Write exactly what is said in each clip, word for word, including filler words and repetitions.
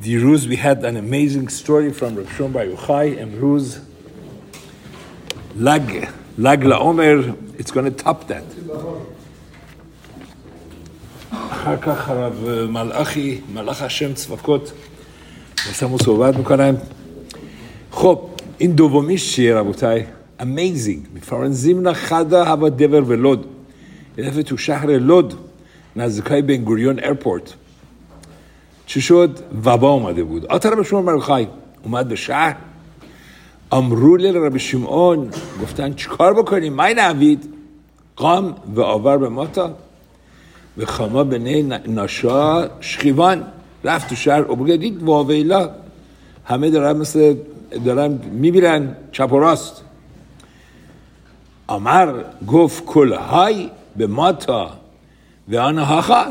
دیروز we had an amazing story from Rav Shimon Bar Yochai. امروز lag lag לעומר, it's going to top that. אחר כך הרב מלאכי, מלאך השם צבקות, ושמו סובעת מכונן. חוב, این دومیش چیه ربوتای؟ amazing. میفرن زمنا خدا هوا دور و لود. یه دفعه تو شهر لود نزدیکای بن گوریون ایرپورت چی شد؟ وبا اومده بود. آتا رب شمون bar Yochai اومد به شهر. امرو لرب شمعون گفتن چیکار بکنیم؟ مای نوید قام و آور به ماتا و خما بنه ناشا شخیوان رفت تو شهر و بگه دید واویلا همه دارن مثل دارن میبیرن چپ و راست. امر گفت کلهای به ماتا و آنها خا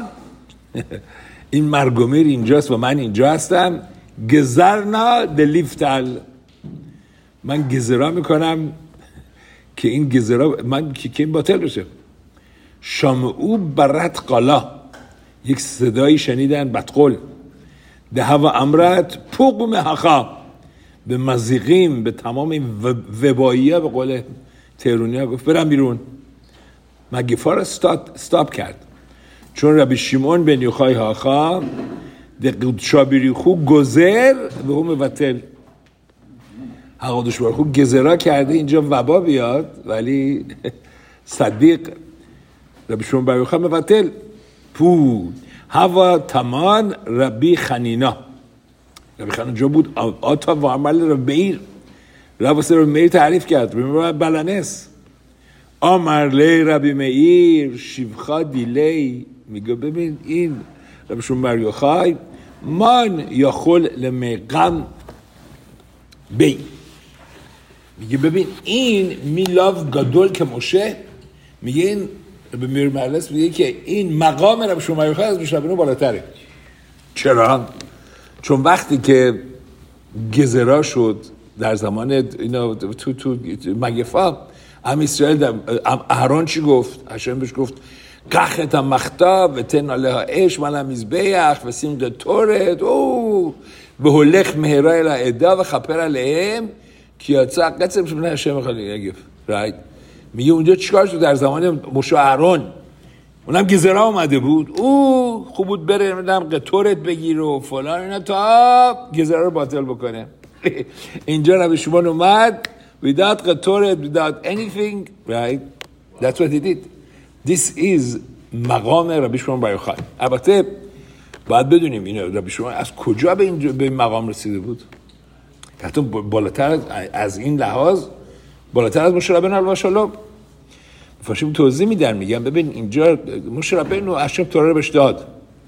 این مرگومیر اینجاست و من اینجا هستم. گذرنا دلیفتل من گذرا میکنم که این گذرا من که این باطل بشه. شامعو برات قالا یک صدایی شنیدن بدقول ده هوا امرت پوق محخا به مزیقیم به تمام وبایی ها به قول تهرونی ها گفت برم بیرون. مگیفا را ستاپ کرد چون ربی شیمون بن یوخای هاخا ده قدشا بریخو گذر به هم وطل حقادش برخو گذرا کرده اینجا وبا بیاد ولی صدیق ربی شیمون بن یوخای وطل پو هوا تمان ربی خنینا ربی خنینا جا بود آتا و عمل ربی میر ربی سر ربی میر تعریف کرد ربی بلنس آمر لی ربی میر شیفخا دیلی میگه ببین این ربی شیمون بر یوخای من یخول لمیقم بی میگه ببین این میلاف گدول که مشه میگه این ربی میر مجلس میگه که این مقام ربی شیمون بر یوخای از بیش ربینو بالاتره. چرا؟ چون وقتی که گزرا شد در زمان اینا تو تو مگفا ام اسرائیل اهران چی گفت؟ هشم بهش گفت قخت مختا و تن علیها اش ملم مزبیخ و سیم ده تورت او و هلخ مهرای العدا و خپر علیهم کیاتسا قصه بشه بنه هشم خالی نگف رایت میگه اونجا چیکار شد در زمان موشا اهران اونم گزرا اومده بود او خوب بود بره میدم قطورت بگیر و فلان اینا تا گزرا رو باطل بکنه. اینجا ربی شیمون اومد without قطورت without anything right that's what he did. This is مقام ربی شیمون بر یوخای. البته باید بدونیم اینا ربی شیمون از کجا به این به مقام رسیده بود. حتی بالاتر از این لحاظ بالاتر از موشه ربینا علیه السلام فاشیم توضیح میدن میگن ببین اینجا موشه ربینا اشرف تورا رو بهش داد.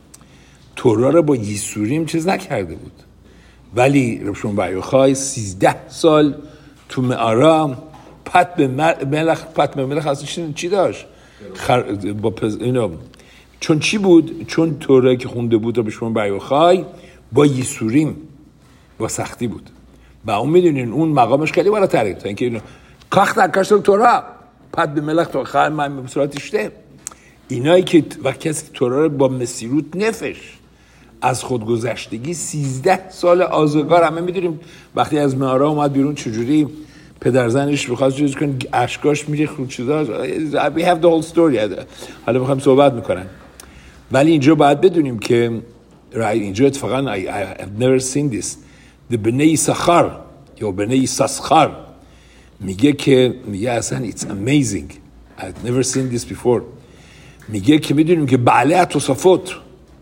تورا رو با یسوریم چیز نکرده بود ولی ربی شیمون بر یوخای سیزده سال تو معارا پت به ملخ پت به ملخ اصلا چی داشت؟ خر... با پز... اینا چون چی بود؟ چون تورایی که خونده بود ربی شیمون بر یوخای با یسوریم با سختی بود و اون میدونین اون مقامش خیلی بالاتره تا اینکه اینو کاخت در کشتر تورا پت به ملخ تو خواهر من به صورتشته اینایی که وقتی کسی تورا رو با مسیروت نفش از خودگذشتگی سیزده سال آزگار همه میدونیم وقتی از معارا اومد بیرون چجوری پدرزنش بخواست چیز کنه اشکاش میره خود چیزا we have the whole story حالا میخوایم صحبت میکنن ولی اینجا باید بدونیم که اینجا اتفاقا I, I have never seen this the بنی سخر یا بنی سسخر میگه که میگه اصلا it's amazing I've never seen this before میگه که میدونیم که بعله توصفات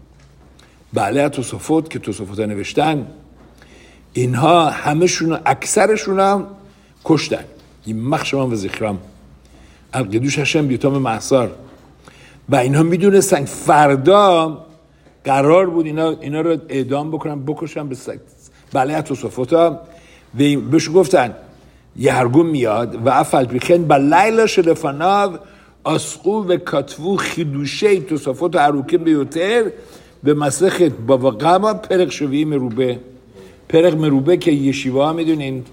بعله توصفات که توصفات نوشتن اینها همشون اکثرشون هم کشتن این مخشمان و ذکرم القدوش هشم بیتام محصار و اینها میدونستن فردا قرار بود اینا, اینا رو اعدام بکنن بکشن به بعله توصفات ها و بهش گفتن یهرگون میاد و افل بیخین با لیلا شلفناو اسقو و کتفو خیدوشه توصفات عروکه بیوتر به مسخت با وقما پرق شویی مروبه پرق مروبه که یشیوه ها میدونین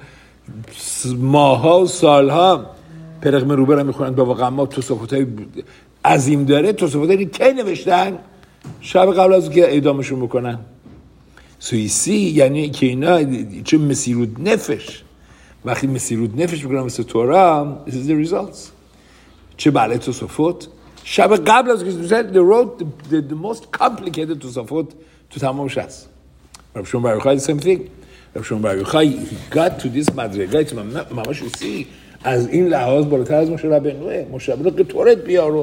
ماها و سالها پرق مروبه را میخونن با وقما توصفات های عظیم داره توصفات هایی که نوشتن شب قبل از که اعدامشون بکنن So you see, یعنی که اینا چه مסירות نفش وقتی مסירות نفش بکنم مثل تورا, this is the results. چه بعد توسفوت شب قبل از که they wrote the, the, the most complicated توسفوت تو تمامش هست. رب شون بر یوخای the same thing. رب شون بر یوخای he got to this مدرگه که ماماش you see از این لحاظ بالاتر از مشه ربنوه مشه ربنوه که تورت بیارو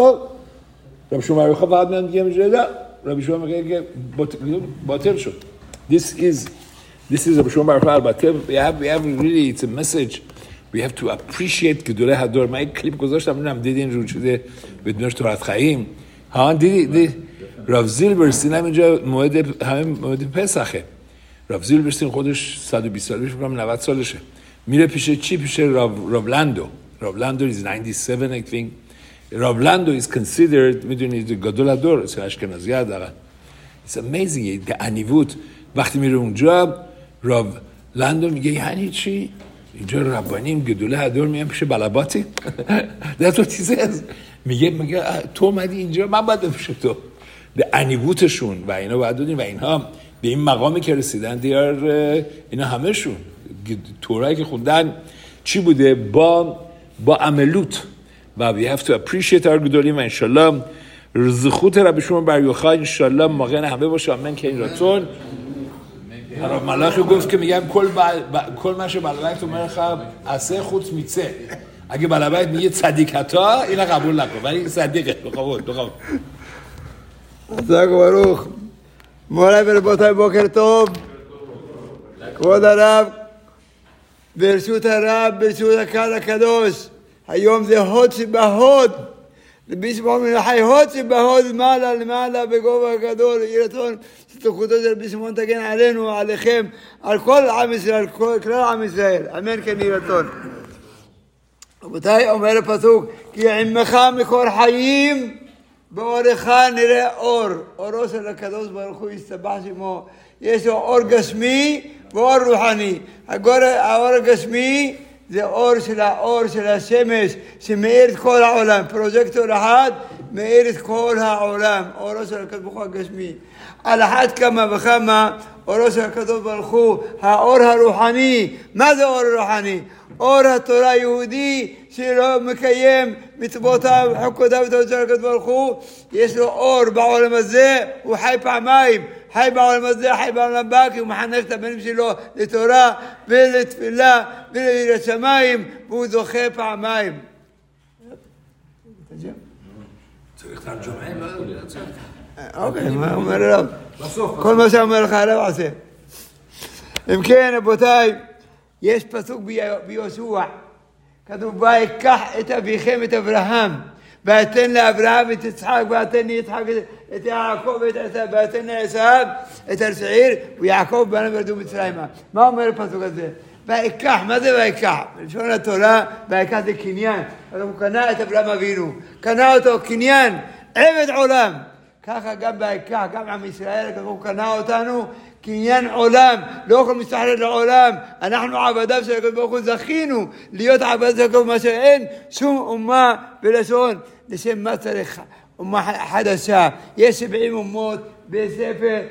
رب شون بر یوخای فقط میان دیگه میشه نه رب شون میگه که باطل شد. This is this is رب شون بر یوخای البته we have we have really it's a message. We have to appreciate گدوله هدار. من یک کلیپ گذاشتم نمیدونم دیدین رو شده بدونش تورات خاییم ها دیدی راو زیلبرستین همینجا موعد همین موعد پسخه. راو زیلبرستین خودش صد و بیست سالشه بگم نود سالشه میره پیش چی پیش راو راو لندو. راو لندو is ninety-seven I think. راو لندو is considered میدونید گدوله هدار اشکنازی حداقل. It's amazing the انیوت وقتی میره اونجا راو لندو میگه یعنی چی اینجا ربانیم گدوله هدور میام پیش بلباتی در تو چیزی هست میگه میگه تو اومدی اینجا من باید پیش تو انیبوتشون و اینا باید دونیم و اینها به این مقامی که رسیدن دیار اینا همهشون تورایی که خوندن چی بوده با با عملوت و we have to appreciate our گدولیم و انشالله رزخوت رب شما بر یوخای انشالله موقع همه باشه آمین که این راتون حالا ملاخی گفت که میگم کل بل... ب... کل مشه بلبک تو مرخب اسه خود میتسه اگه بلبک میگه صدیقتا اینا قبول نکن ولی صدیقه بخواد بخواد زاگ وروخ مولا بربوتای بوکر توب כבוד הרב ברשות הרב ברשות הקהל הקדוש היום זה הוד שבהוד בישמעון מן החי הוד שבהוד למעלה למעלה בגובה הגדול יהי רצון שתוכחותו של רבי שמעון תגן עלינו עליכם על כל עם ישראל על כלל עם ישראל אמן כן יהי רצון. רבותיי אומר הפסוק כי עמך מקור חיים באורך נראה אור אורו של הקדוש ברוך הוא יסתבח שמו יש לו אור גשמי ואור רוחני. האור הגשמי זה אור של האור של השמש שמאיר את כל העולם. פרוג'קטור אחד מאיר את כל העולם. אורו של הקדוש ברוך הוא הגשמי. על אחת כמה וכמה אורו של הקדוש ברוך הוא האור הרוחני. מה זה אור רוחני? אור התורה היהודי שלא מקיים מצוותיו וחוקותיו ותורתו של הקדוש ברוך הוא יש לו אור בעולם הזה. הוא חי פעמיים. חי בעולם הזה, חי בעולם הבא, כי הוא מחנך את הבנים שלו לתורה ולתפילה וליראת שמיים, והוא זוכה פעמיים. צריך תרג'ומה? אוקיי, מה אומר הרב? כל מה שאומר לך הרב עושה. אם כן, רבותיי, יש פסוק ביהושע, כתוב, ויקח את אביכם, את אברהם, ואתן לאברהם את יצחק, ואתן ליצחק את יעקב ואת עשיו, ואתן לעשיו את השעיר, ויעקב בנו וירדו מצרימה. מה אומר הפסוק הזה? ויקח, מה זה ויקח? בלשון התורה, ויקח זה קניין. אז הוא קנה את אברהם אבינו, קנה אותו קניין, עבד עולם. ככה גם ויקח, גם עם ישראל, הוא קנה אותנו, קניין עולם, לא יכול מסתחרר לעולם. אנחנו עבדיו של הקדוש ברוך הוא זכינו להיות עבדיו של הקדוש, מה שאין שום אומה ולשון. לשם מה צריך אומה חדשה? יש שבעים אומות בספר,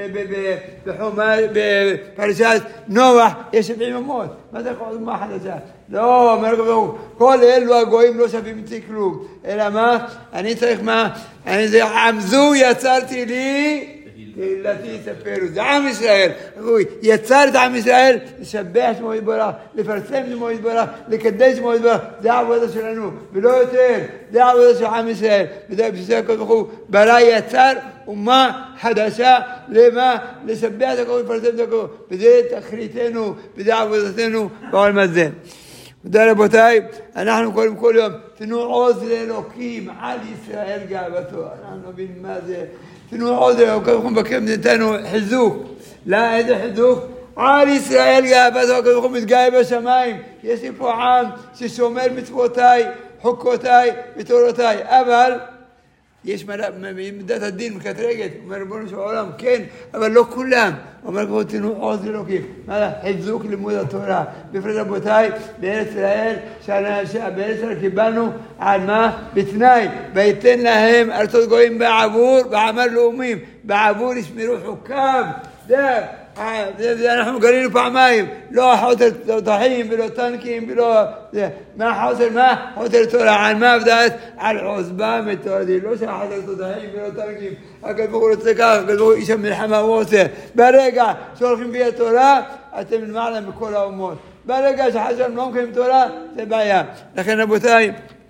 בחומר, בפרשת נוח, יש שבעים אומות. מה זה יכול אומה חדשה? לא, אומר הקדוש ברוך הוא, כל אלו הגויים לא שווים אצלי כלום. אלא מה? אני צריך מה? אני זה עם זו יצרתי לי תהילתי יספרו. זה עם ישראל. הוא יצר את עם ישראל לשבח שמו יתברך, לפרסם שמו יתברך, לקדש שמו יתברך. זה העבודה שלנו, ולא יותר. זה העבודה של עם ישראל. וזה בשביל הקדוש ברוך הוא ברא יצר אומה חדשה. למה? לשבח את הכל ולפרסם את הכל. וזה תכליתנו, וזה עבודתנו בעולם הזה. תודה רבותיי, אנחנו קודם כל יום תנו עוז לאלוקים על ישראל גאוותו. אנחנו נבין מה זה. תנו עוז לאלוקים, אנחנו מבקרים נתנו חיזוק. לא, איזה חיזוק? על ישראל גאוותו, אנחנו מתגאה בשמיים. יש לי פה עם ששומר מצוותיי, חוקותיי ותורותיי. אבל יש מידת הדין מקטרגת, אומר ריבונו של עולם, כן, אבל לא כולם. אומר כבר תנו עוז לאלוקים. מה זה? חיזוק לימוד התורה. בפרט רבותיי, בארץ ישראל, בארץ ישראל קיבלנו על מה? בתנאי, ויתן להם ארצות גויים בעבור, ועמל לאומים. בעבור ישמרו חוקיו זה אנחנו גלינו פעמיים, לא חוסר תותחים ולא טנקים ולא... מה חוסר מה? חוסר תורה, על מה עבדת? על עוזבה מתורדי, לא שחוסר תותחים ולא טנקים. הקדוש ברוך הוא רוצה כך, הקדוש ברוך הוא איש המלחמה הוא עושה. ברגע שהולכים בלי התורה, אתם למעלה מכל האומות. ברגע שחסרנו לא מקיימים תורה, זה בעיה. לכן רבותיי,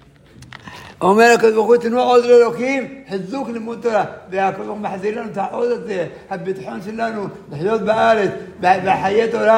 אומר הקדוש ברוך הוא תנו עוז לאלוקים, חיזוק לימוד תורה. והקדוש ברוך הוא מחזיר לנו את העוז הזה, הביטחון שלנו, לחיות בארץ, בחיי תורה,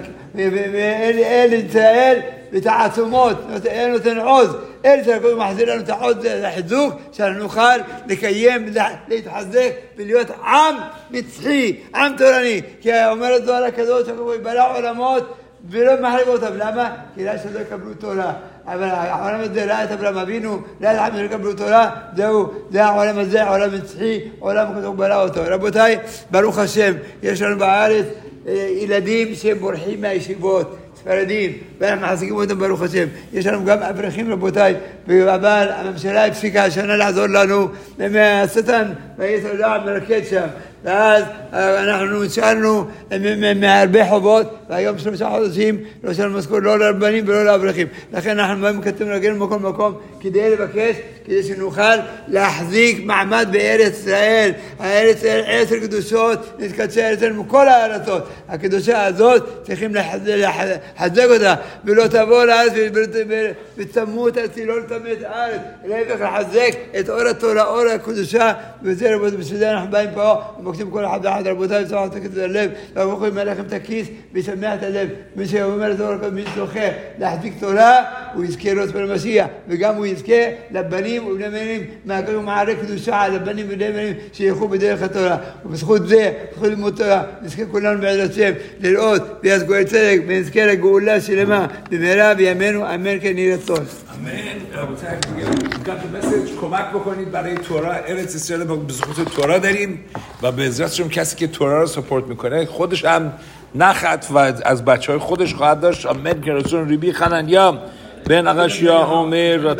ואל ישראל בתעצומות, אין נותן עוז. אל ישראל הקדוש ברוך הוא מחזיר לנו את העוז, זה החיזוק, שאנחנו נוכל לקיים, להתחזק ולהיות עם נצחי, עם תורני. כי אומר את זוהר הקדוש, הקדוש ברוך הוא יברא עולמות ולא מחריב אותם. למה? כי לא שלא יקבלו תורה. אבל העולם הזה לא את אברהם אבינו, לא את עמי לקבלו תורה, זהו, זה העולם הזה, העולם נצחי, עולם הקדוש ברא אותו. רבותיי, ברוך השם, יש לנו בארץ ילדים שהם בורחים מהישיבות, ספרדים, ואנחנו מחזיקים אותם ברוך השם. יש לנו גם אברכים רבותיי, אבל הממשלה הפסיקה השנה לעזור לנו, מהשטן והיצר דעת מרקד שם. ואז אנחנו נשארנו מהרבה חובות, והיום שלושה חודשים לא שלנו משכורת לא לרבנים ולא לאברכים. לכן אנחנו מקטים רגלנו מכל מקום כדי לבקש, כדי שנוכל להחזיק מעמד בארץ ישראל. הארץ ישראל עשר קדושות, נתקדשי ארץ ישראל מכל הארצות. הקדושה הזאת צריכים לחזק אותה, ולא תבוא לארץ ותמות ארצי, לא לתמות את הארץ, להפך לחזק את אור התורה, אור הקדושה. וזה רבותיי, בשביל אנחנו באים פה ומבקשים כל אחד ואחד, רבותיי, וצריך לתקת את הלב, והרבוך ימלא לכם את הכיס וישמח את הלב. מי שאומר את אור, מי שזוכה להחזיק תורה, הוא יזכה לראות במשיח, וגם הוא יזכה לבנים ובני בנים, מהקדוש מערי קדושה על הבנים ובני בנים שילכו בדרך התורה. ובזכות זה, בזכות לימוד תורה, נזכה כולנו בעזרת השם לראות ויעש גואל צדק, ונזכה לגאולה שלמה במהרה בימינו, אמן כן יהי רצון. אמן. רבותיי, גם במסגרת کمک بکنید برای تورا ارث اسرائیل بزخوت تورا داریم و به عزتشون کسی که تورا رو سپورت میکنه خودش هم نخط و از بچهای خودش خواهد داشت. آمین که رسول ریبی خننیا بن آقاش یا عمر